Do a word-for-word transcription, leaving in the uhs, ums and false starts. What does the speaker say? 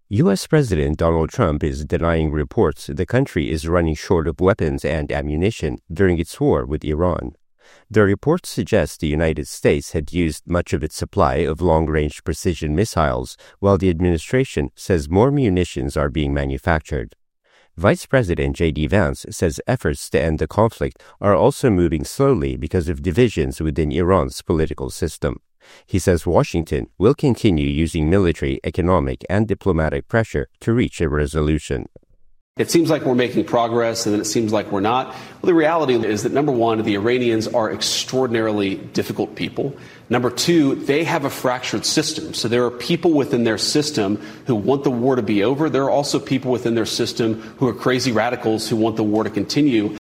U S. President Donald Trump is denying reports the country is running short of weapons and ammunition during its war with Iran. The reports suggest the United States had used much of its supply of long-range precision missiles, while the administration says more munitions are being manufactured. Vice President J D. Vance says efforts to end the conflict are also moving slowly because of divisions within Iran's political system. He says Washington will continue using military, economic, and diplomatic pressure to reach a resolution. It seems like we're making progress, and then it seems like we're not. Well, the reality is that, number one, the Iranians are extraordinarily difficult people. Number two, they have a fractured system. So there are people within their system who want the war to be over. There are also people within their system who are crazy radicals who want the war to continue.